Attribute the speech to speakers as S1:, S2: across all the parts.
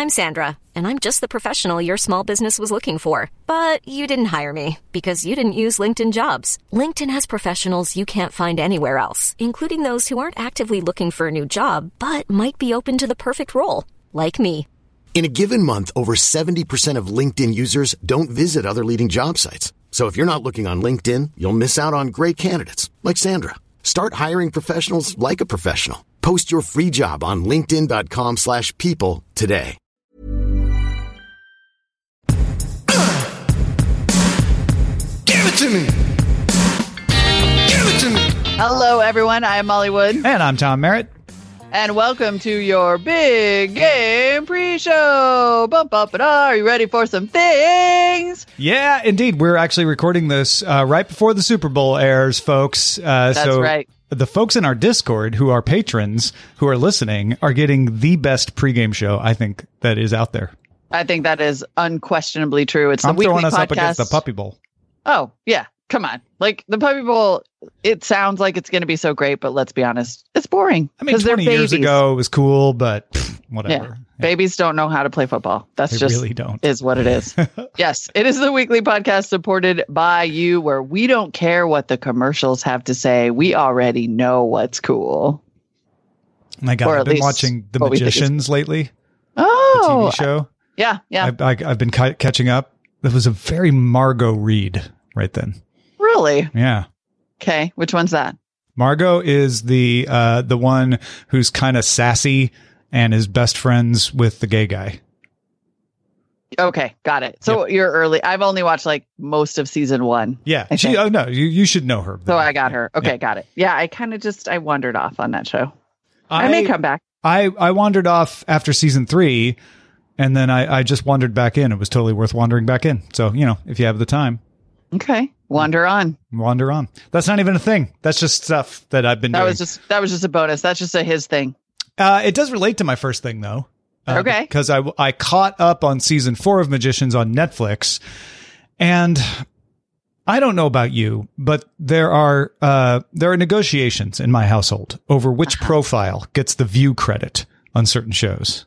S1: I'm Sandra, and I'm just the professional your small business was looking for. But you didn't hire me because you didn't use LinkedIn Jobs. LinkedIn has professionals you can't find anywhere else, including those who aren't actively looking for a new job, but might be open to the perfect role, like me.
S2: In a given month, over 70% of LinkedIn users don't visit other leading job sites. So if you're not looking on LinkedIn, you'll miss out on great candidates like Sandra. Start hiring professionals like a professional. Post your free job on linkedin.com/people today.
S3: Give it to me. Give it to me.
S4: Hello, everyone. I am Molly Wood.
S5: And I'm Tom Merritt.
S4: And welcome to your big game pre-show. Bump up and are you ready for some things?
S5: Yeah, indeed. We're actually recording this right before the Super Bowl airs, folks.
S4: That's right.
S5: The folks in our Discord who are patrons who are listening are getting the best pregame show, I think, that is out there.
S4: I think that is unquestionably true. It's
S5: I'm
S4: the weekly
S5: throwing us
S4: podcast.
S5: up against the Puppy Bowl.
S4: Oh, yeah. Come on. Like, the Puppy Bowl, it sounds like it's going to be so great, but let's be honest, it's boring.
S5: I mean, 20 years ago it was cool, but whatever.
S4: Yeah. Babies don't know how to play football. They
S5: really don't.
S4: Is what it is. Yes, it is the weekly podcast supported by you, where we don't care what the commercials have to say. We already know what's cool.
S5: My God, I've been watching The Magicians lately.
S4: Oh,
S5: the TV show.
S4: Yeah.
S5: I've been catching up. It was a very Margot Reed right then.
S4: Really?
S5: Yeah.
S4: Okay. Which one's that?
S5: Margot is the one who's kind of sassy and is best friends with the gay guy.
S4: Okay, got it. So You're early. I've only watched like most of season 1.
S5: Yeah. You should know her.
S4: So I got her. Okay, got it. Yeah, I kind of I wandered off on that show. I may come back.
S5: I wandered off after season 3, and then I just wandered back in. It was totally worth wandering back in. So, if you have the time.
S4: Okay. Wander on.
S5: That's not even a thing. That's just stuff that I've been doing.
S4: That was just a bonus. That's just a his thing.
S5: It does relate to my first thing, though.
S4: Okay.
S5: Because I caught up on season 4 of Magicians on Netflix, and I don't know about you, but there are negotiations in my household over which profile gets the view credit on certain shows.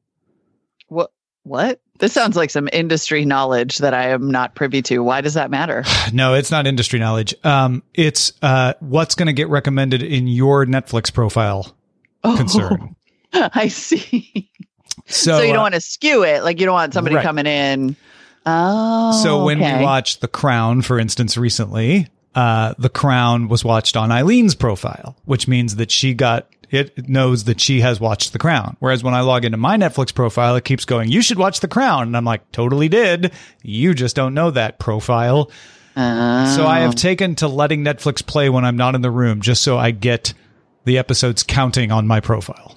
S4: What? This sounds like some industry knowledge that I am not privy to. Why does that matter?
S5: No, it's not industry knowledge. It's what's going to get recommended in your Netflix profile concern.
S4: I see.
S5: So
S4: you don't want to skew it. Like, you don't want somebody coming in. Oh,
S5: so when we watched The Crown, for instance, recently, The Crown was watched on Eileen's profile, which means that it knows that she has watched The Crown. Whereas when I log into my Netflix profile, it keeps going, you should watch The Crown. And I'm like, totally did. You just don't know that profile. So I have taken to letting Netflix play when I'm not in the room, just so I get the episodes counting on my profile.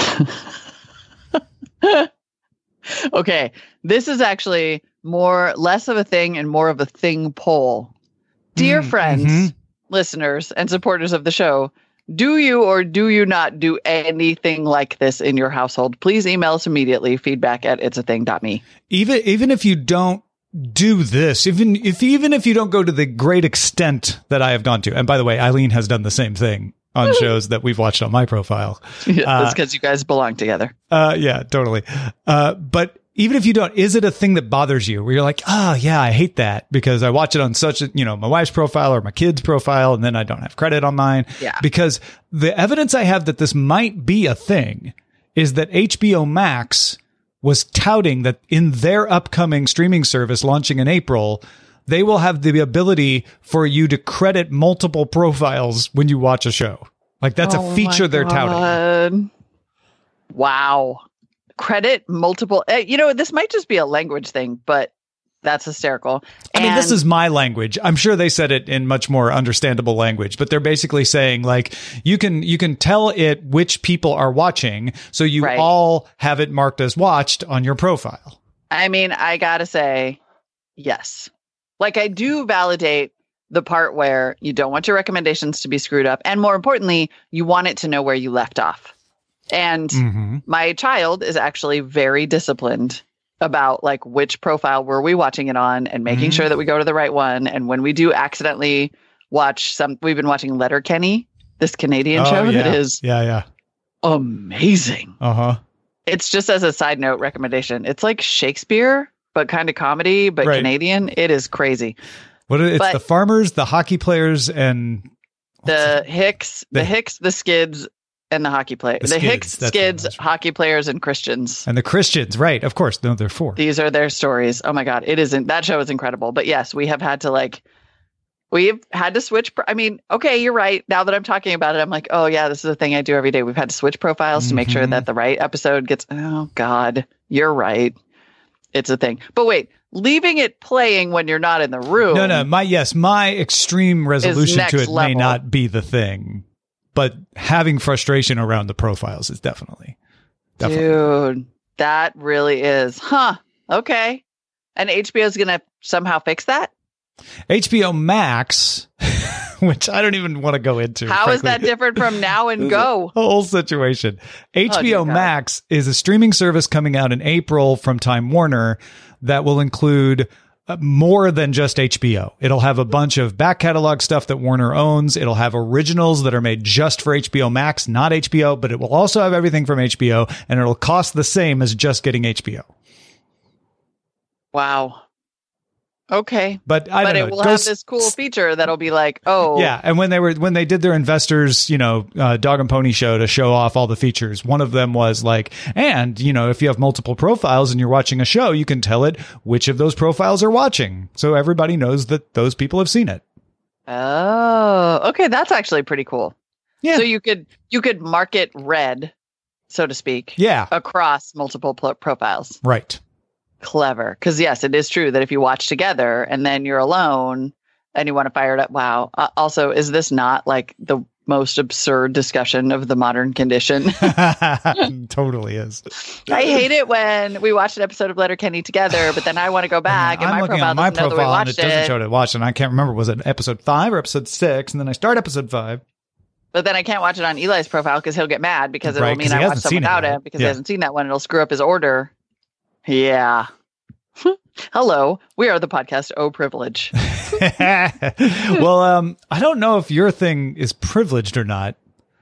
S4: Okay. This is actually less of a thing and more of a thing poll. Dear friends, listeners, and supporters of the show, do you or do you not do anything like this in your household? Please email us immediately. feedback@itsathing.me.
S5: Even if you don't do this, even if you don't go to the great extent that I have gone to, and by the way, Eileen has done the same thing on shows that we've watched on my profile.
S4: That's because you guys belong together.
S5: Yeah, totally. But even if you don't, is it a thing that bothers you where you're like, oh yeah, I hate that because I watch it on my wife's profile or my kid's profile, and then I don't have credit on mine?
S4: Yeah.
S5: Because the evidence I have that this might be a thing is that HBO Max was touting that in their upcoming streaming service launching in April, they will have the ability for you to credit multiple profiles when you watch a show. Like, that's a feature they're touting.
S4: Wow. Credit multiple. This might just be a language thing, but that's hysterical.
S5: I mean, this is my language. I'm sure they said it in much more understandable language, but they're basically saying, like, you can tell it which people are watching, so you all have it marked as watched on your profile.
S4: I mean, I gotta say, yes. Like, I do validate the part where you don't want your recommendations to be screwed up. And more importantly, you want it to know where you left off. And my child is actually very disciplined about, like, which profile were we watching it on and making sure that we go to the right one. And when we do accidentally watch we've been watching Letterkenny, this Canadian show that is amazing. It's just as a side note recommendation. It's like Shakespeare, but kind of comedy, but
S5: Right.
S4: Canadian. It is crazy.
S5: It's the farmers, the hockey players, and
S4: The Hicks, the Skids, and the hockey players. The Hicks,
S5: that's
S4: Skids,
S5: what it was.
S4: hockey players, and Christians.
S5: And the Christians, right? Of course, no, they're 4.
S4: These are their stories. Oh my God, that show is incredible. But yes, we've had to switch. I mean, okay, you're right. Now that I'm talking about it, I'm like, oh yeah, this is a thing I do every day. We've had to switch profiles to make sure that the right episode gets. Oh God, you're right. It's a thing. But wait, leaving it playing when you're not in the room.
S5: No. My extreme resolution
S4: next
S5: to it may
S4: level.
S5: not be the thing, but having frustration around the profiles is definitely.
S4: Dude, that really is. Huh. Okay. And HBO is going to somehow fix that?
S5: HBO Max, which I don't even want to go into.
S4: How is
S5: frankly.
S4: that different from Now and Go?
S5: The whole situation.
S4: dear
S5: HBO
S4: God.
S5: Max is a streaming service coming out in April from Time Warner that will include more than just HBO. It'll have a bunch of back catalog stuff that Warner owns. It'll have originals that are made just for HBO Max, not HBO, but it will also have everything from HBO, and it'll cost the same as just getting HBO.
S4: Wow. Okay.
S5: But I don't know.
S4: It will have this cool feature that'll be like, oh,
S5: Yeah, and when they did their investors, dog and pony show to show off all the features, one of them was like, and if you have multiple profiles and you're watching a show, you can tell it which of those profiles are watching, so everybody knows that those people have seen it.
S4: Oh, okay. That's actually pretty cool.
S5: Yeah.
S4: So you could market red, so to speak,
S5: Yeah,
S4: across multiple profiles.
S5: right.
S4: Clever. Because yes, it is true that if you watch together and then you're alone and you want to fire it up. Wow. Also, is this not like the most absurd discussion of the modern condition?
S5: Totally is.
S4: I hate it when we watch an episode of Letterkenny together, but then I want to go back and
S5: I'm
S4: my
S5: looking
S4: profile
S5: at my
S4: doesn't know that we
S5: profile and it
S4: watched
S5: doesn't
S4: it.
S5: show to watch, and I can't remember, was it episode 5 or episode 6? And then I start episode 5.
S4: But then I can't watch it on Eli's profile because he'll get mad because it
S5: Right,
S4: will
S5: 'cause
S4: mean
S5: he
S4: I watched
S5: hasn't
S4: some
S5: seen it
S4: without
S5: yet.
S4: him because
S5: Yeah.
S4: he hasn't seen that one. It'll screw up his order. Yeah. Hello, we are the podcast Oh Privilege.
S5: Well, I don't know if your thing is privileged or not.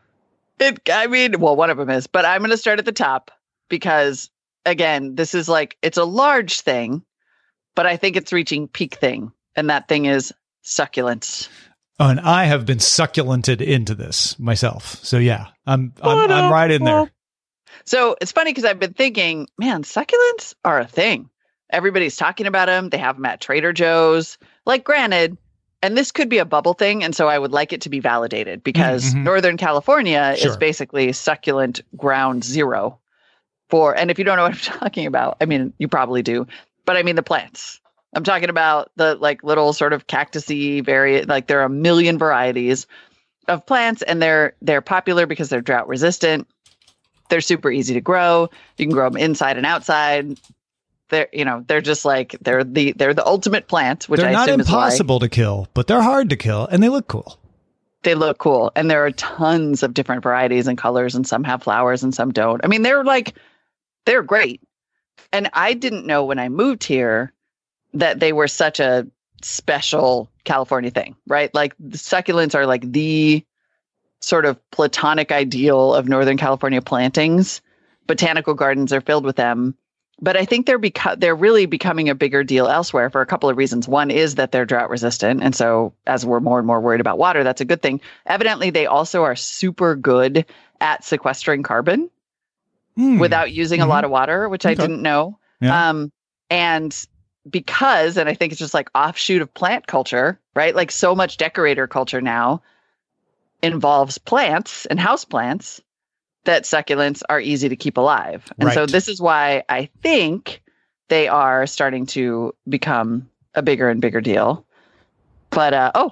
S4: Well, one of them is, but I'm going to start at the top because, again, this is it's a large thing, but I think it's reaching peak thing. And that thing is succulents.
S5: Oh, and I have been succulented into this myself. So yeah, I'm right in there.
S4: So it's funny because I've been thinking, man, succulents are a thing. Everybody's talking about them. They have them at Trader Joe's. Granted, and this could be a bubble thing, and so I would like it to be validated because Northern California
S5: Sure.
S4: is basically succulent ground zero and if you don't know what I'm talking about, I mean, you probably do, but I mean the plants. I'm talking about the little sort of cactusy there are a million varieties of plants, and they're popular because they're drought resistant. They're super easy to grow. You can grow them inside and outside. They're just they're the ultimate plant, which
S5: They're
S4: I
S5: not
S4: assume is why
S5: impossible to kill, but they're hard to kill, and they look cool.
S4: they look cool. And there are tons of different varieties and colors, and some have flowers and some don't. I mean, they're great. And I didn't know when I moved here that they were such a special California thing, right? The succulents are the sort of platonic ideal of Northern California plantings. Botanical gardens are filled with them. But I think they're really becoming a bigger deal elsewhere for a couple of reasons. One is that they're drought resistant. And so as we're more and more worried about water, that's a good thing. Evidently, they also are super good at sequestering carbon without using a lot of water, which I didn't know.
S5: Yeah.
S4: And because, and I think it's just offshoot of plant culture, right? So much decorator culture now involves plants and house plants, that succulents are easy to keep alive. And so
S5: Right.
S4: this is why I think they are starting to become a bigger and bigger deal. But,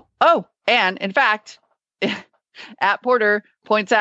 S4: and in fact, at Porter posted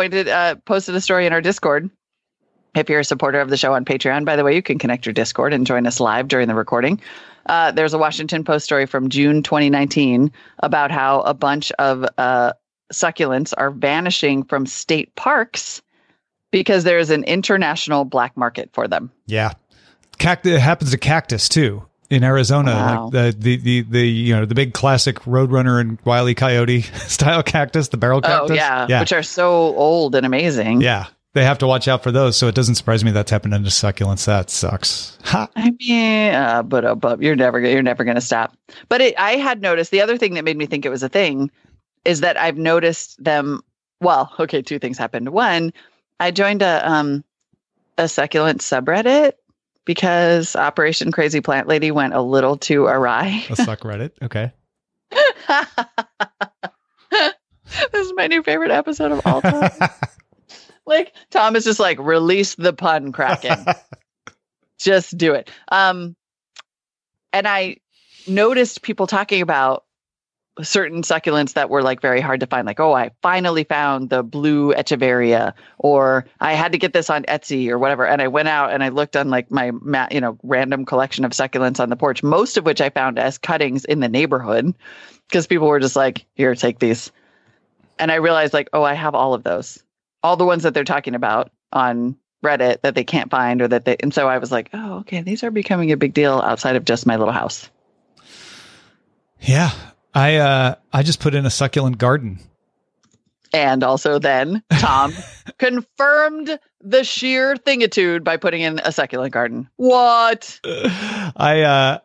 S4: a story in our Discord. If you're a supporter of the show on Patreon, by the way, you can connect your Discord and join us live during the recording. There's a Washington Post story from June 2019 about how a bunch of succulents are vanishing from state parks because there's an international black market for them.
S5: Yeah. It happens to cactus too in Arizona.
S4: Wow.
S5: The big classic Roadrunner and Wile E. Coyote style cactus, the barrel cactus.
S4: Oh, yeah. Which are so old and amazing.
S5: Yeah. they have to watch out for those. So it doesn't surprise me that's happening to succulents. That sucks. Ha.
S4: I mean, but you're never going to stop. But I had noticed the other thing that made me think it was a thing is that I've noticed them. Well, okay, two things happened. One, I joined a succulent subreddit because Operation Crazy Plant Lady went a little too awry.
S5: A suck Reddit. Okay.
S4: This is my new favorite episode of all time. Like, Tom is just like, release the pun, Kraken. Just do it. And I noticed people talking about certain succulents that were like very hard to find. Like, oh, I finally found the blue echeveria, or I had to get this on Etsy or whatever. And I went out and I looked on like my, random collection of succulents on the porch, most of which I found as cuttings in the neighborhood because people were just like, here, take these. And I realized like, oh, I have all of those. All the ones that they're talking about on Reddit that they can't find and so I was like, oh, okay, these are becoming a big deal outside of just my little house.
S5: Yeah. I just put in a succulent garden.
S4: And also then Tom confirmed the sheer thingitude by putting in a succulent garden. What?
S5: I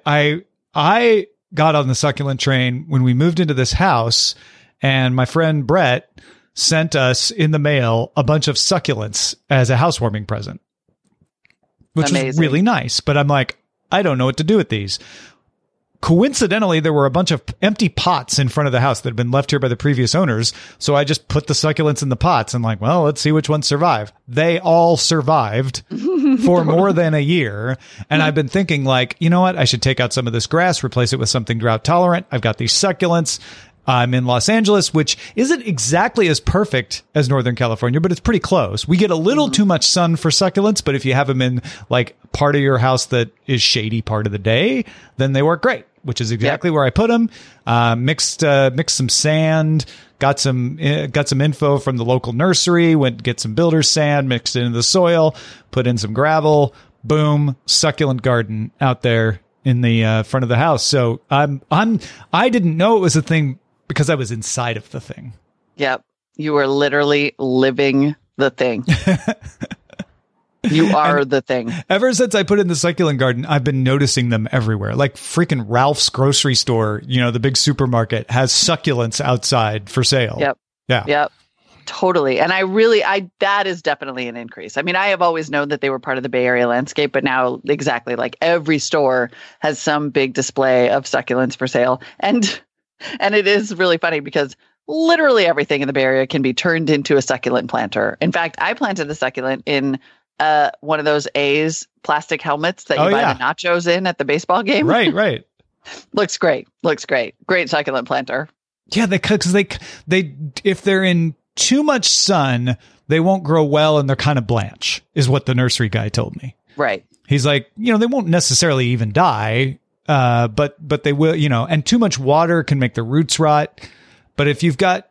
S5: got on the succulent train when we moved into this house, and my friend Brett sent us in the mail a bunch of succulents as a housewarming present, which was really nice. But I'm like, I don't know what to do with these. Coincidentally, there were a bunch of empty pots in front of the house that had been left here by the previous owners. So I just put the succulents in the pots and like, well, let's see which ones survive. They all survived for more than a year. And I've been thinking like, you know what? I should take out some of this grass, replace it with something drought tolerant. I've got these succulents. I'm in Los Angeles, which isn't exactly as perfect as Northern California, but it's pretty close. We get a little too much sun for succulents, but if you have them in like part of your house that is shady part of the day, then they work great, which is exactly where I put them. Mixed some sand, got some info from the local nursery, went to get some builder's sand, mixed it into the soil, put in some gravel, boom, succulent garden out there in the front of the house. So I didn't know it was a thing because I was inside of the thing. Yep.
S4: You were literally living the thing. You are the thing.
S5: Ever since I put in the succulent garden, I've been noticing them everywhere. Like freaking Ralph's grocery store, the big supermarket has succulents outside for sale.
S4: Yep.
S5: Yeah.
S4: Yep. Totally. And that is definitely an increase. I mean, I have always known that they were part of the Bay Area landscape, but now exactly like every store has some big display of succulents for sale. And it is really funny because literally everything in the Bay Area can be turned into a succulent planter. In fact, I planted a succulent in one of those A's plastic helmets that you buy the nachos in at the baseball game.
S5: Right.
S4: Looks great. Great succulent planter.
S5: Yeah, because they if they're in too much sun, they won't grow well and they're kind of blanch, is what the nursery guy told me.
S4: Right.
S5: He's like, they won't necessarily even die, but they will, and too much water can make the roots rot. But if you've got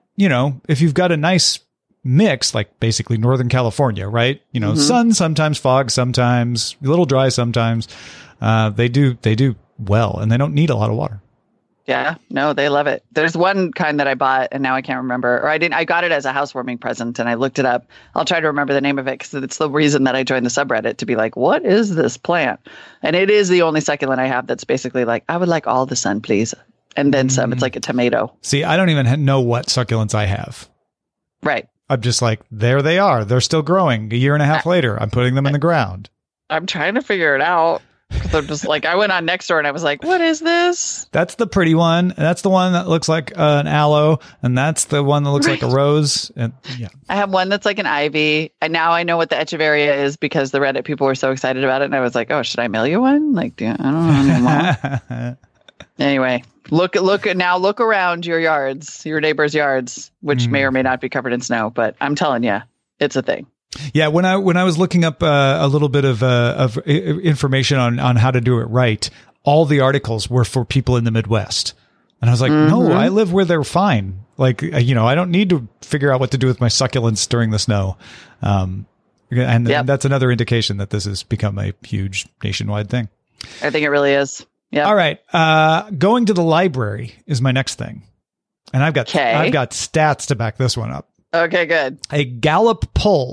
S5: a nice mix, like basically Northern California, right? Sun sometimes, fog sometimes, a little dry sometimes, they do well, and they don't need a lot of water.
S4: Yeah, no, they love it. There's one kind that I bought and now I can't remember, or I got it as a housewarming present and I looked it up. I'll try to remember the name of it because it's the reason that I joined the subreddit, to be like, what is this plant? And it is the only succulent I have that's basically like, I would like all the sun, please. And then some. It's like a tomato.
S5: See, I don't even know what succulents I have.
S4: Right.
S5: I'm just like, there they are. They're still growing. A year and a half later, I'm putting them in the ground.
S4: I'm trying to figure it out. I'm just like, I went on Nextdoor and I was like, what is this?
S5: That's the pretty one. And that's the one that looks like an aloe. And that's the one that looks like a rose. And yeah, I
S4: have one that's like an ivy. And now I know what the echeveria is because the Reddit people were so excited about it. And I was like, oh, should I mail you one? Like, I don't know. Anyway, look around your neighbors' yards, which may or may not be covered in snow. But I'm telling you, it's a thing.
S5: Yeah, when I was looking up a little bit of information on how to do it right, all the articles were for people in the Midwest, and I was like, no, I live where they're fine. Like, I don't need to figure out what to do with my succulents during the snow. And that's another indication that this has become a huge nationwide thing.
S4: I think it really is. Yeah.
S5: All right. Going to the library is my next thing, and I've got stats to back this one up.
S4: Okay, good.
S5: A Gallup poll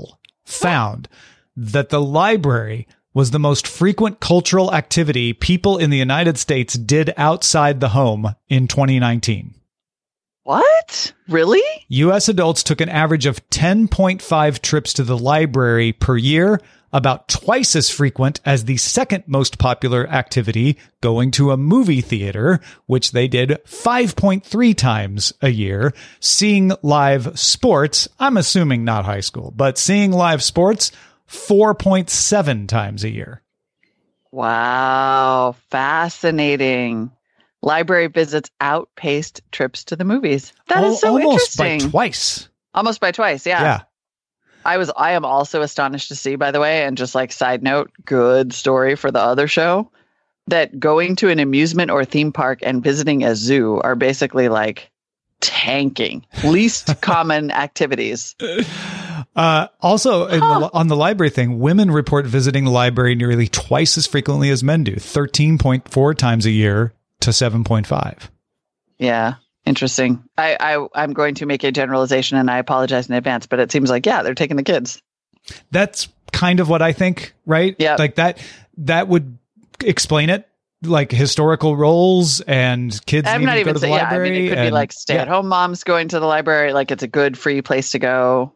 S5: found that the library was the most frequent cultural activity people in the United States did outside the home in 2019.
S4: What? Really?
S5: U.S. adults took an average of 10.5 trips to the library per year, about twice as frequent as the second most popular activity, going to a movie theater, which they did 5.3 times a year. Seeing live sports, I'm assuming not high school, but seeing live sports, 4.7 times a year.
S4: Wow. Fascinating. Library visits outpaced trips to the movies. That is so
S5: almost
S4: interesting.
S5: by twice.
S4: Almost by twice, yeah.
S5: Yeah.
S4: I am also astonished to see, by the way, and just like side note, good story for the other show, that going to an amusement or theme park and visiting a zoo are basically like tanking. Least common activities.
S5: Also, on the library thing, women report visiting the library nearly twice as frequently as men do, 13.4 times a year to 7.5.
S4: Yeah. Interesting. I'm going to make a generalization and I apologize in advance, but it seems like, yeah, they're taking the kids.
S5: That's kind of what I think, right?
S4: Yeah.
S5: Like that would explain it, like historical roles and kids
S4: I'm
S5: needing
S4: not
S5: to
S4: even
S5: go to the
S4: saying, yeah, I
S5: library.
S4: mean, it could be like stay-at-home moms going to the library. Like it's a good free place to go.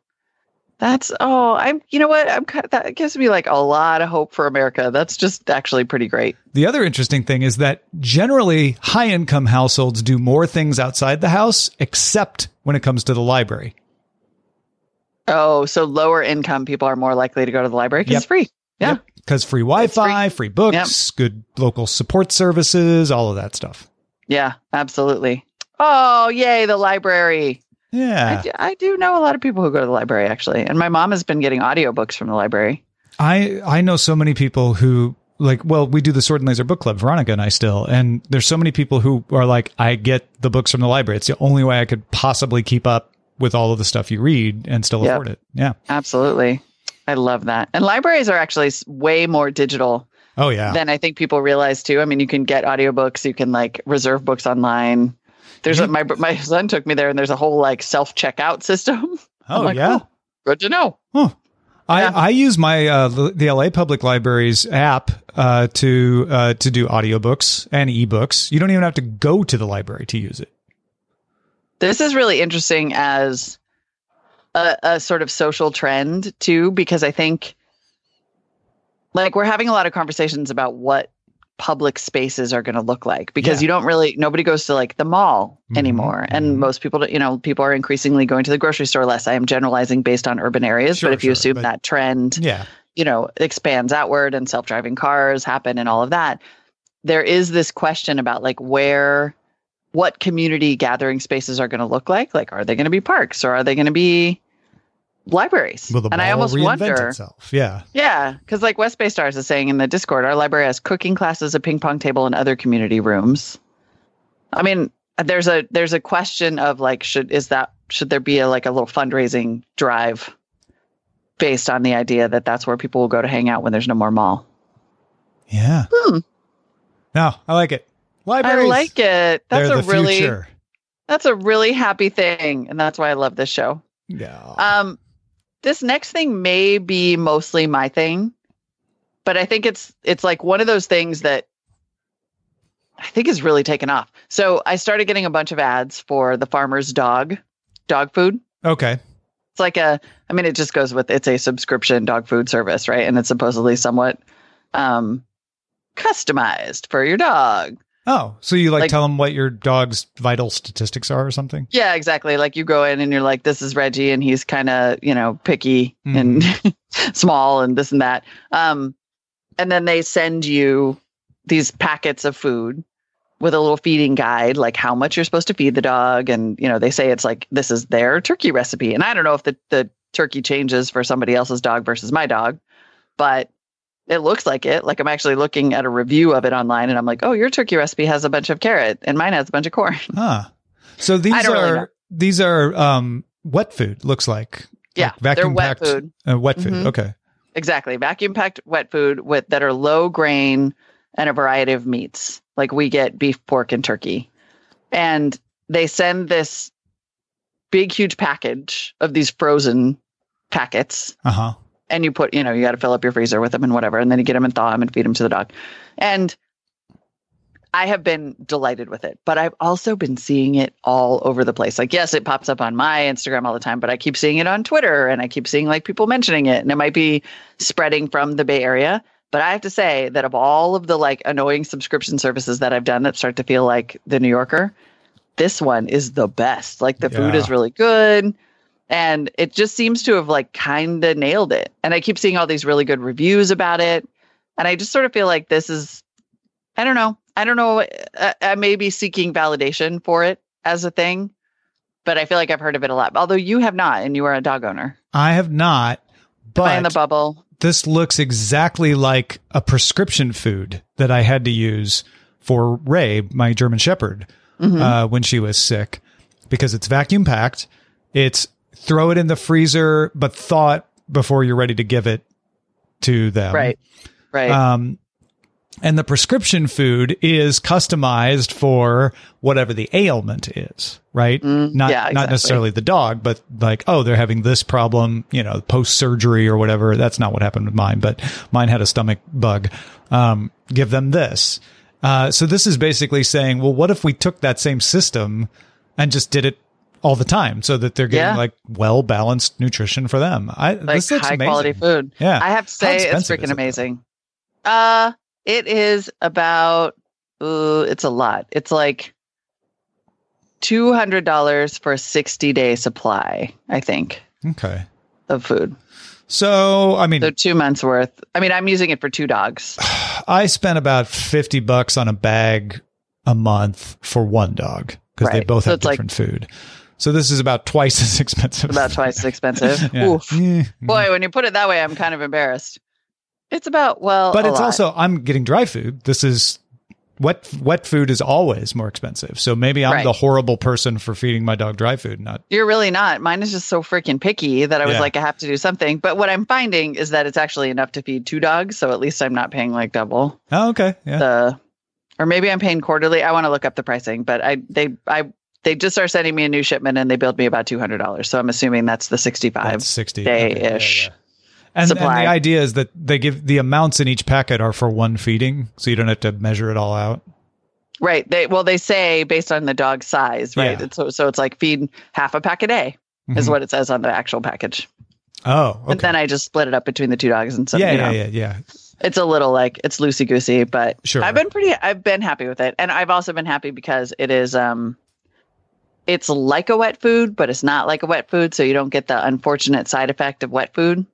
S4: You know what? That gives me like a lot of hope for America. That's just actually pretty great.
S5: The other interesting thing is that generally high income households do more things outside the house, except when it comes to the library.
S4: Oh, so lower income people are more likely to go to the library because it's free. Yeah.
S5: Because free Wi-Fi, free books, good local support services, all of that stuff.
S4: Yeah, absolutely. Oh, yay, the library.
S5: Yeah.
S4: I do know a lot of people who go to the library, actually. And my mom has been getting audiobooks from the library.
S5: I know so many people who we do the Sword and Laser book club, Veronica and I still, and there's so many people who are like, I get the books from the library. It's the only way I could possibly keep up with all of the stuff you read and still afford it. Yeah,
S4: absolutely. I love that. And libraries are actually way more digital.
S5: Oh yeah.
S4: Than I think people realize too. I mean, you can get audiobooks, you can like reserve books online. There's my son took me there and there's a whole like self-checkout system.
S5: Oh like, yeah.
S4: Oh, good to know.
S5: Huh. I use my the LA Public Library's app to do audiobooks and ebooks. You don't even have to go to the library to use it.
S4: This is really interesting as a sort of social trend too, because I think like we're having a lot of conversations about what public spaces are going to look like, because nobody goes to like the mall anymore. And most people, people are increasingly going to the grocery store less. I am generalizing based on urban areas, but if you assume that trend, expands outward and self-driving cars happen and all of that, there is this question about like what community gathering spaces are going to look like. Like, are they going to be parks or are they going to be libraries?
S5: Will the mall
S4: and I almost wonder
S5: itself? Yeah.
S4: Yeah. Because like West Bay Stars is saying in the Discord, our library has cooking classes, a ping pong table, and other community rooms. I mean, there's a question of like, should there be a little fundraising drive based on the idea that that's where people will go to hang out when there's no more mall?
S5: Yeah. No, I like it. Libraries.
S4: I like it.
S5: Future.
S4: That's a really happy thing. And that's why I love this show.
S5: Yeah.
S4: This next thing may be mostly my thing, but I think it's like one of those things that I think is really taken off. So I started getting a bunch of ads for the farmer's dog food.
S5: Okay.
S4: It's like it just goes with, it's a subscription dog food service, right? And it's supposedly somewhat customized for your dog.
S5: Oh, so you like tell them what your dog's vital statistics are or something?
S4: Yeah, exactly. Like you go in and you're like, this is Reggie and he's kind of, picky and small and this and that. And then they send you these packets of food with a little feeding guide, like how much you're supposed to feed the dog. And, they say it's like, this is their turkey recipe. And I don't know if the turkey changes for somebody else's dog versus my dog, but it looks like it. Like I'm actually looking at a review of it online and I'm like, oh, your turkey recipe has a bunch of carrot and mine has a bunch of corn.
S5: So these are wet food, looks like.
S4: Yeah,
S5: like
S4: they're wet food.
S5: Wet food. Okay.
S4: Exactly. Vacuum packed wet food that are low grain and a variety of meats. Like we get beef, pork, and turkey. And they send this big, huge package of these frozen packets. And you put, you got to fill up your freezer with them and whatever. And then you get them and thaw them and feed them to the dog. And I have been delighted with it, but I've also been seeing it all over the place. Like, yes, it pops up on my Instagram all the time, but I keep seeing it on Twitter and I keep seeing like people mentioning it, and it might be spreading from the Bay Area. But I have to say that of all of the like annoying subscription services that I've done that start to feel like the New Yorker, this one is the best. Like the food is really good, and it just seems to have like kind of nailed it. And I keep seeing all these really good reviews about it. And I just sort of feel like this is, I don't know. I may be seeking validation for it as a thing, but I feel like I've heard of it a lot. Although you have not, and you are a dog owner.
S5: I have not, but
S4: Am I in the bubble?
S5: This looks exactly like a prescription food that I had to use for Ray, my German Shepherd, when she was sick, because it's vacuum packed. It's throw it in the freezer, but thaw it before you're ready to give it to them.
S4: Right.
S5: And the prescription food is customized for whatever the ailment is, right? Not necessarily the dog, but like, oh, they're having this problem, post-surgery or whatever. That's not what happened with mine, but mine had a stomach bug. Give them this. So this is basically saying, well, what if we took that same system and just did it all the time so that they're getting like well-balanced nutrition for them? This looks
S4: high
S5: amazing.
S4: Quality food.
S5: Yeah.
S4: I have to say it's freaking amazing. It is about, it's a lot. It's like $200 for a 60-day supply, I think.
S5: Okay.
S4: Of food.
S5: So,
S4: So 2 months worth. I'm using it for 2 dogs.
S5: I spent about $50 on a bag a month for one dog because they both have different food. So this is about twice as expensive.
S4: About twice as expensive.
S5: Yeah.
S4: Oof. Boy, when you put it that way, I'm kind of embarrassed. It's about, but
S5: it's also, I'm getting dry food. This is wet food is always more expensive. So maybe I'm the horrible person for feeding my dog dry food.
S4: You're really not. Mine is just so freaking picky that I was like, I have to do something. But what I'm finding is that it's actually enough to feed 2 dogs. So at least I'm not paying like double.
S5: Oh, okay. Yeah.
S4: Or maybe I'm paying quarterly. I want to look up the pricing, but they just are sending me a new shipment and they billed me about $200. So I'm assuming that's the 60 day-ish.
S5: And the idea is that they give the amounts in each packet are for one feeding, so you don't have to measure it all out.
S4: Right. They say based on the dog size, right?
S5: Yeah.
S4: So it's like feed half a pack a day is what it says on the actual package.
S5: Oh, okay.
S4: And then I just split it up between the 2 dogs and stuff.
S5: Yeah.
S4: It's a little like it's loosey goosey, but
S5: sure.
S4: I've been happy with it, and I've also been happy because it is it's like a wet food, but it's not like a wet food, so you don't get the unfortunate side effect of wet food.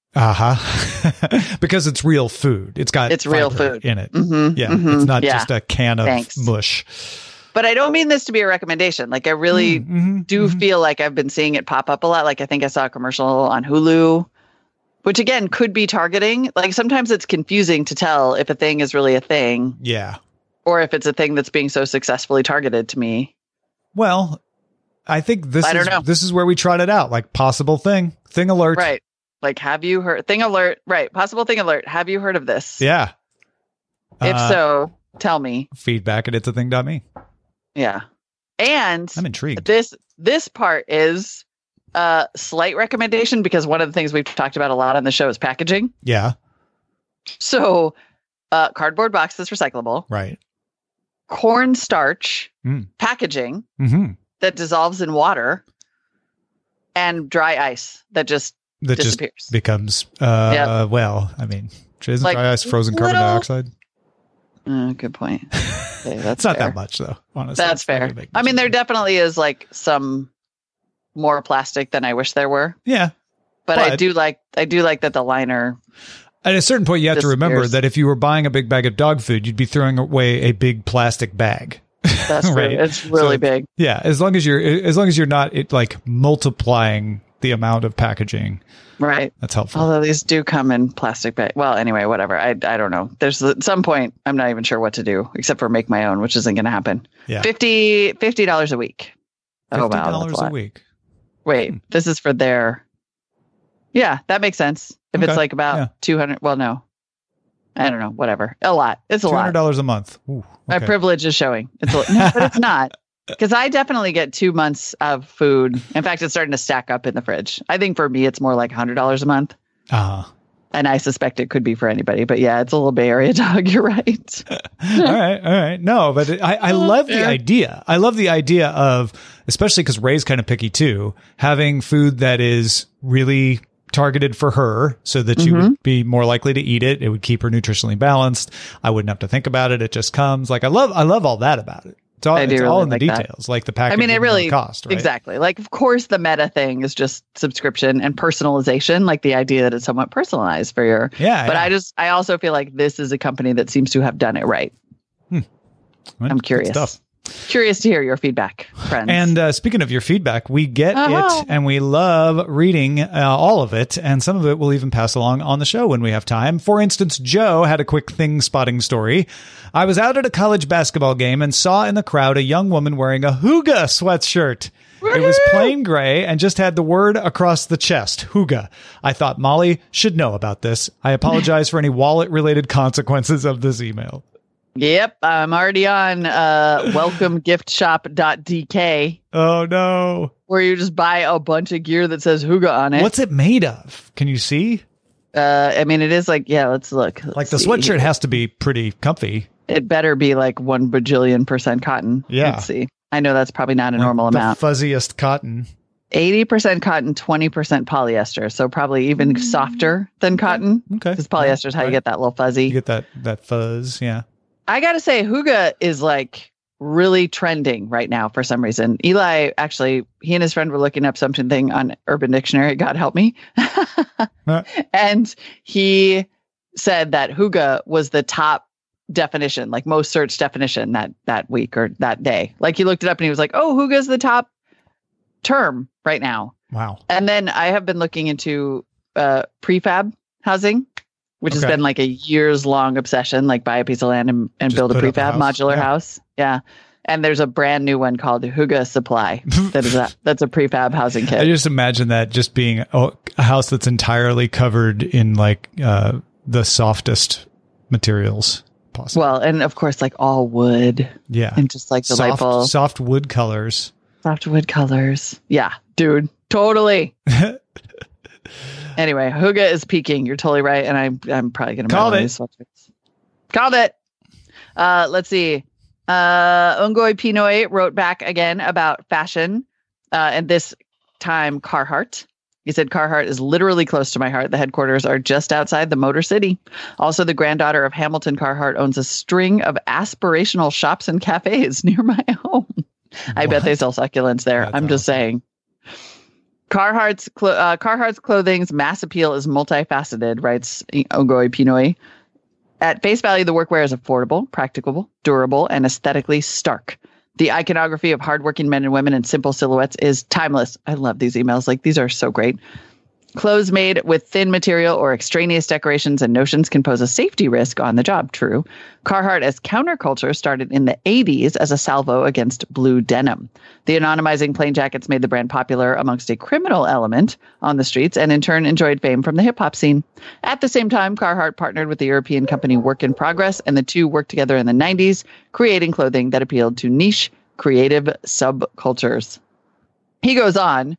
S5: Because it's real food. It's real food
S4: in
S5: it. It's not just a can of mush.
S4: But I don't mean this to be a recommendation. Like I really do feel like I've been seeing it pop up a lot. Like I think I saw a commercial on Hulu, which again could be targeting. Like sometimes it's confusing to tell if a thing is really a thing.
S5: Yeah.
S4: Or if it's a thing that's being so successfully targeted to me.
S5: Well, I think this is where we trot it out. Like possible thing alert.
S4: Right. Like, have you heard thing alert? Right. Possible thing alert. Have you heard of this?
S5: Yeah.
S4: If so, tell me.
S5: Feedback at itsathing.me.
S4: Yeah. And
S5: I'm intrigued.
S4: This part is a slight recommendation because one of the things we've talked about a lot on the show is packaging.
S5: Yeah.
S4: So cardboard box that's recyclable.
S5: Right.
S4: Cornstarch packaging that dissolves in water and dry ice that just disappears.
S5: Just becomes, well, I mean, isn't like dry ice frozen carbon dioxide?
S4: Good point. Okay,
S5: it's not that much, though, honestly.
S4: That's fair. I mean, there definitely is like some more plastic than I wish there were.
S5: Yeah.
S4: But I do like that the liner.
S5: At a certain point, you have to remember that if you were buying a big bag of dog food, you'd be throwing away a big plastic bag.
S4: That's right. It's really big.
S5: Yeah. As long as you're not like multiplying the amount of packaging.
S4: Right.
S5: That's helpful.
S4: Although these do come in plastic bag. Well, anyway, whatever. I don't know. There's at some point I'm not even sure what to do except for make my own, which isn't going to happen.
S5: Yeah.
S4: $50 a week. Oh, wow.
S5: $50 a week.
S4: Wait, this is for their. Yeah, that makes sense. If it's like about 200. Well, no, I don't know. Whatever. A lot. It's a lot.
S5: $200 a month. Ooh, okay.
S4: My privilege is showing. No, but it's not. Because I definitely get 2 months of food. In fact, it's starting to stack up in the fridge. I think for me, it's more like $100 a month. And I suspect it could be for anybody, but yeah, it's a little Bay Area dog. You're right.
S5: All right. No, but I love the idea. I love the idea of, especially because Ray's kind of picky too, having food that is really targeted for her so that she would be more likely to eat it. It would keep her nutritionally balanced. I wouldn't have to think about it. It just comes. Like I love all that about it. It's all, it's all in the details, like the packaging. I mean, it really cost, right? Exactly.
S4: Like, of course, the meta thing is just subscription and personalization, like the idea that it's somewhat personalized for your.
S5: Yeah.
S4: But I also feel like this is a company that seems to have done it right. I'm curious. Curious to hear your feedback, friends.
S5: And speaking of your feedback, we get it and we love reading all of it. And some of it we'll even pass along on the show when we have time. For instance, Joe had a quick thing spotting story. I was out at a college basketball game and saw in the crowd a young woman wearing a Hygge sweatshirt. It was plain gray and just had the word across the chest, Hygge. I thought Molly should know about this. I apologize for any wallet-related consequences of this email.
S4: Yep, I'm already on welcomegiftshop.dk.
S5: Oh, no.
S4: Where you just buy a bunch of gear that says Hygge on it.
S5: What's it made of? Can you see?
S4: I mean, it is like, let's look.
S5: Like the sweatshirt has to be pretty comfy.
S4: It better be like 1 bajillion% cotton.
S5: Yeah.
S4: Let's see. I know that's probably not a normal amount.
S5: The fuzziest cotton.
S4: 80% cotton, 20% polyester. So probably even softer than cotton.
S5: Okay.
S4: Because polyester is how you get that little fuzzy.
S5: You get that fuzz, yeah.
S4: I got to say, Hygge is like really trending right now for some reason. Eli, actually, he and his friend were looking up something on Urban Dictionary. God help me. And he said that Hygge was the top definition, like most searched definition that week or that day. Like he looked it up and he was like, oh, Hygge is the top term right now.
S5: Wow.
S4: And then I have been looking into prefab housing, which has been like a years-long obsession, like buy a piece of land and build a prefab modular house. Yeah. And there's a brand new one called Hygge Supply. That's a prefab housing kit.
S5: I just imagine that just being a house that's entirely covered in like the softest materials possible.
S4: Well, and of course, like all wood.
S5: Yeah.
S4: And just like delightful.
S5: Soft wood colors.
S4: Soft wood colors. Yeah, dude. Totally. Anyway, Hygge is peaking. You're totally right. And I'm probably going to buy these sweatshirts. Called it. Let's see. Ungoy Pinoy wrote back again about fashion. And this time Carhartt. He said, Carhartt is literally close to my heart. The headquarters are just outside the Motor City. Also, the granddaughter of Hamilton Carhartt owns a string of aspirational shops and cafes near my home. I bet they sell succulents there. I'm just saying. Carhartt's clothing's mass appeal is multifaceted, writes Ungoy Pinoy. At face value, the workwear is affordable, practicable, durable, and aesthetically stark. The iconography of hardworking men and women in simple silhouettes is timeless. I love these emails. Like, these are so great. Clothes made with thin material or extraneous decorations and notions can pose a safety risk on the job. True. Carhartt as counterculture started in the 80s as a salvo against blue denim. The anonymizing plain jackets made the brand popular amongst a criminal element on the streets and in turn enjoyed fame from the hip hop scene. At the same time, Carhartt partnered with the European company Work in Progress, and the two worked together in the 90s, creating clothing that appealed to niche, creative subcultures. He goes on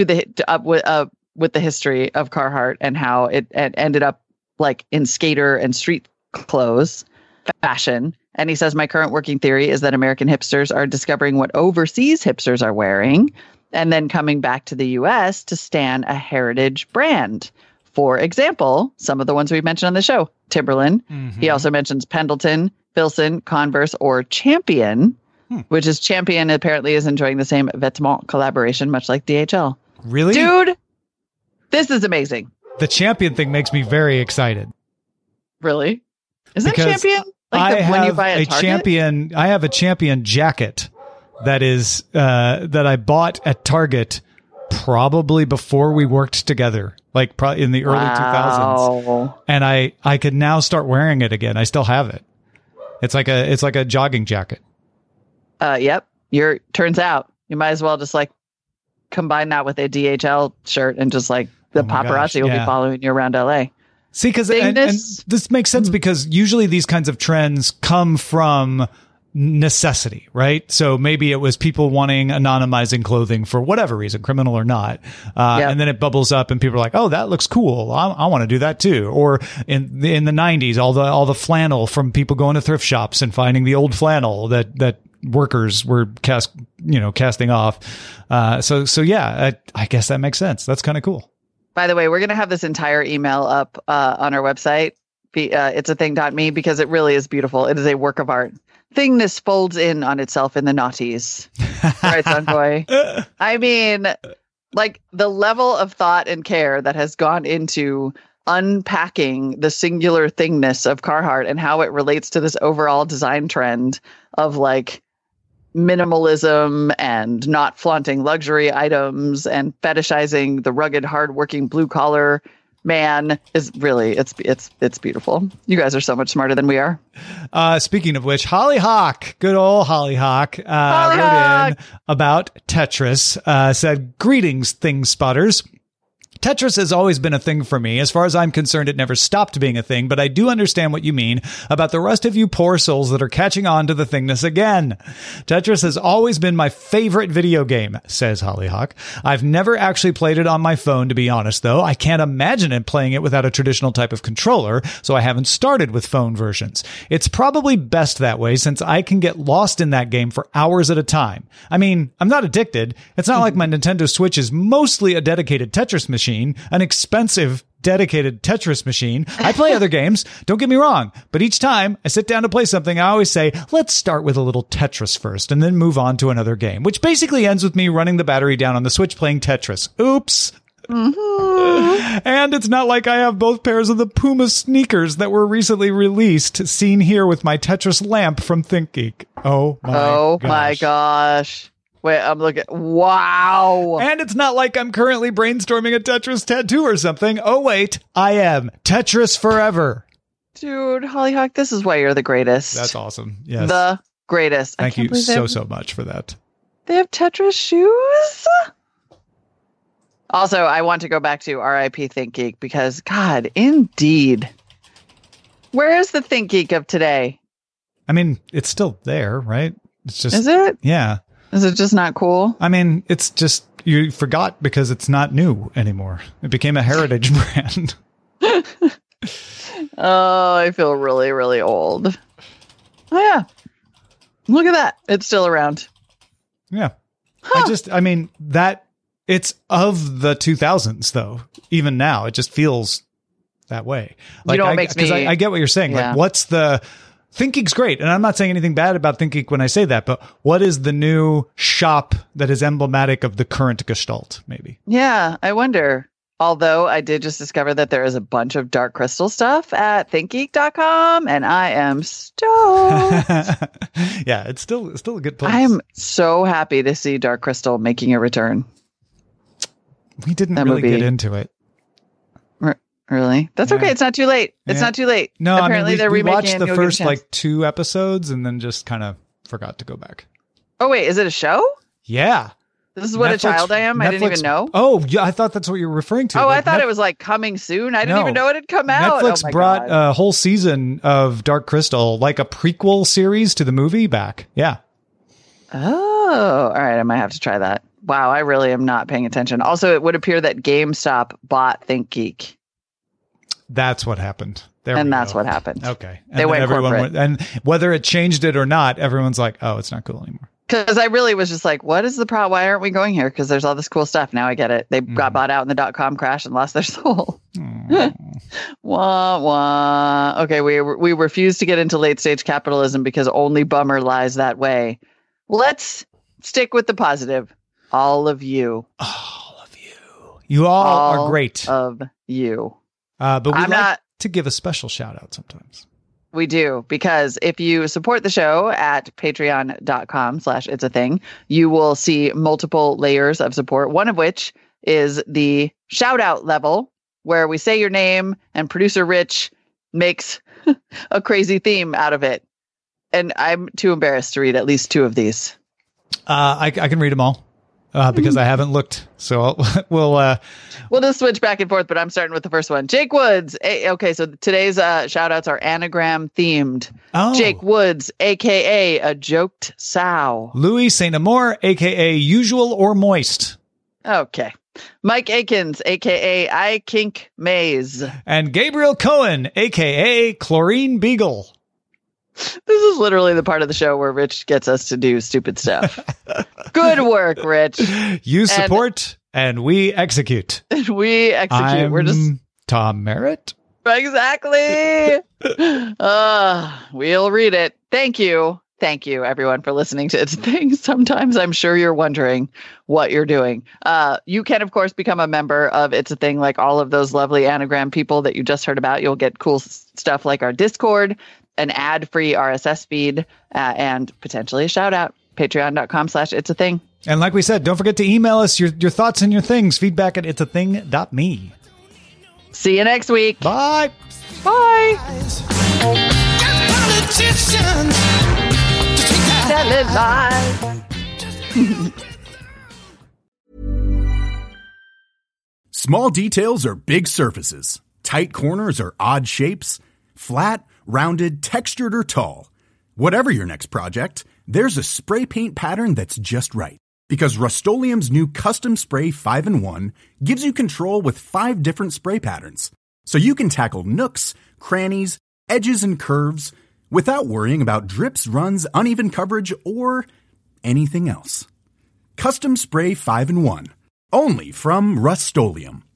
S4: to with the history of Carhartt and how it ended up like in skater and street clothes fashion. And he says, my current working theory is that American hipsters are discovering what overseas hipsters are wearing and then coming back to the US to stan a heritage brand. For example, some of the ones we've mentioned on the show, Timberland. Mm-hmm. He also mentions Pendleton, Filson, Converse, or Champion, which is Champion apparently is enjoying the same vêtement collaboration, much like DHL.
S5: Really?
S4: Dude! This is amazing.
S5: The Champion thing makes me very excited.
S4: Really? Isn't Champion like when you buy a Target?
S5: I have a Champion jacket that is that I bought at Target probably before we worked together, like probably in the early 2000s. And I could now start wearing it again. I still have it. It's like a jogging jacket.
S4: Yep. Turns out you might as well just like combine that with a DHL shirt and just like the paparazzi will be following you around LA.
S5: See, because and this makes sense because usually these kinds of trends come from necessity, right? So maybe it was people wanting anonymizing clothing for whatever reason, criminal or not. And then it bubbles up and people are like, oh, that looks cool. I want to do that too. Or in the 90s, all the flannel from people going to thrift shops and finding the old flannel that workers were casting off. So yeah, I guess that makes sense. That's kind of cool.
S4: By the way, we're going to have this entire email up on our website, it'sathing.me, because it really is beautiful. It is a work of art. Thingness folds in on itself in the naughties. Right, son boy? I mean, like the level of thought and care that has gone into unpacking the singular thingness of Carhartt and how it relates to this overall design trend of like minimalism and not flaunting luxury items and fetishizing the rugged, hardworking blue collar man is really, it's beautiful. You guys are so much smarter than we are.
S5: Speaking of which, Hollyhock, good old Hollyhock, wrote in about Tetris, said, greetings, thing spotters. Tetris has always been a thing for me. As far as I'm concerned, it never stopped being a thing, but I do understand what you mean about the rest of you poor souls that are catching on to the thingness again. Tetris has always been my favorite video game, says Hollyhock. I've never actually played it on my phone, to be honest, though. I can't imagine it playing it without a traditional type of controller, so I haven't started with phone versions. It's probably best that way, since I can get lost in that game for hours at a time. I mean, I'm not addicted. It's not like my Nintendo Switch is mostly a dedicated Tetris machine, an expensive dedicated Tetris machine. I play other games, don't get me wrong, but each time I sit down to play something, I always say, let's start with a little Tetris first and then move on to another game, which basically ends with me running the battery down on the Switch playing Tetris. Oops. Mm-hmm. And it's not like I have both pairs of the Puma sneakers that were recently released, seen here with my Tetris lamp from ThinkGeek. Oh my gosh.
S4: Wait, I'm looking. Wow.
S5: And it's not like I'm currently brainstorming a Tetris tattoo or something. Oh, wait, I am. Tetris forever.
S4: Dude, Hollyhock, this is why you're the greatest.
S5: That's awesome. Yes.
S4: The greatest.
S5: Thank you so much for that.
S4: They have Tetris shoes? Also, I want to go back to RIP ThinkGeek because, God, indeed. Where is the ThinkGeek of today?
S5: I mean, it's still there, right? It's just.
S4: Is it?
S5: Yeah.
S4: Is it just not cool?
S5: I mean, it's just, you forgot because it's not new anymore. It became a heritage brand.
S4: Oh, I feel really, really old. Oh, yeah. Look at that. It's still around.
S5: Yeah. Huh. It's of the 2000s, though. Even now, it just feels that way. Like,
S4: you know what makes me...
S5: Because I get what you're saying.
S4: Yeah.
S5: Like, what's the... ThinkGeek's great, and I'm not saying anything bad about ThinkGeek when I say that, but what is the new shop that is emblematic of the current Gestalt, maybe?
S4: Yeah, I wonder. Although I did just discover that there is a bunch of Dark Crystal stuff at thinkgeek.com, and I am stoked.
S5: Yeah, it's still a good place.
S4: I'm so happy to see Dark Crystal making a return.
S5: We didn't really get into it.
S4: Really? That's okay. It's not too late. It's not too late.
S5: No,
S4: apparently
S5: they're remaking. We watched the first
S4: like
S5: 2 episodes and then just kind of forgot to go back.
S4: Oh wait, is it a show?
S5: Yeah.
S4: This is what Netflix, a child I am. I didn't even know.
S5: Oh, yeah, I thought that's what you were referring to.
S4: Oh, I thought it was like coming soon. I didn't even know it had come out.
S5: Netflix brought a whole season of Dark Crystal, like a prequel series to the movie, back. Yeah.
S4: Oh, all right. I might have to try that. Wow, I really am not paying attention. Also, it would appear that GameStop bought ThinkGeek.
S5: That's what happened.
S4: That's what happened.
S5: Okay. And
S4: they went corporate.
S5: And whether it changed it or not, everyone's like, oh, it's not cool anymore.
S4: Because I really was just like, what is the problem? Why aren't we going here? Because there's all this cool stuff. Now I get it. They got bought out in the .com crash and lost their soul. Wah, wah. Okay, we refuse to get into late stage capitalism because only bummer lies that way. Let's stick with the positive. All of you.
S5: All of you. You all are great.
S4: Of you.
S5: But we like to give a special shout out sometimes.
S4: We do, because if you support the show at patreon.com/itsAthing, you will see multiple layers of support, one of which is the shout out level where we say your name and producer Rich makes a crazy theme out of it. And I'm too embarrassed to read at least 2 of these.
S5: I can read them all. because I haven't looked. So we'll
S4: just switch back and forth, but I'm starting with the first one. Jake Woods. Okay, so today's shout outs are anagram themed.
S5: Oh.
S4: Jake Woods, a.k.a. a joked sow.
S5: Louis St. Amour, a.k.a. usual or moist.
S4: Okay. Mike Akins, a.k.a. I Kink Maze.
S5: And Gabriel Cohen, a.k.a. Chlorine Beagle.
S4: This is literally the part of the show where Rich gets us to do stupid stuff. Good work, Rich.
S5: You support and we execute.
S4: We execute. We're just
S5: Tom Merritt.
S4: Exactly. We'll read it. Thank you. Thank you, everyone, for listening to It's a Thing. Sometimes I'm sure you're wondering what you're doing. You can, of course, become a member of It's a Thing, like all of those lovely anagram people that you just heard about. You'll get cool stuff like our Discord, an ad-free RSS feed, and potentially a shout-out. Patreon.com/itsAthing.
S5: And like we said, don't forget to email us your thoughts and your things. Feedback at itsathing.me.
S4: See you next week.
S5: Bye.
S4: Bye. Tell it live.
S6: Small details are big surfaces. Tight corners are odd shapes. Flat, rounded, textured, or tall. Whatever your next project, there's a spray paint pattern that's just right. Because Rust-Oleum's new Custom Spray 5-in-1 gives you control with 5 different spray patterns. So you can tackle nooks, crannies, edges, and curves without worrying about drips, runs, uneven coverage, or anything else. Custom Spray 5-in-1. Only from Rust-Oleum.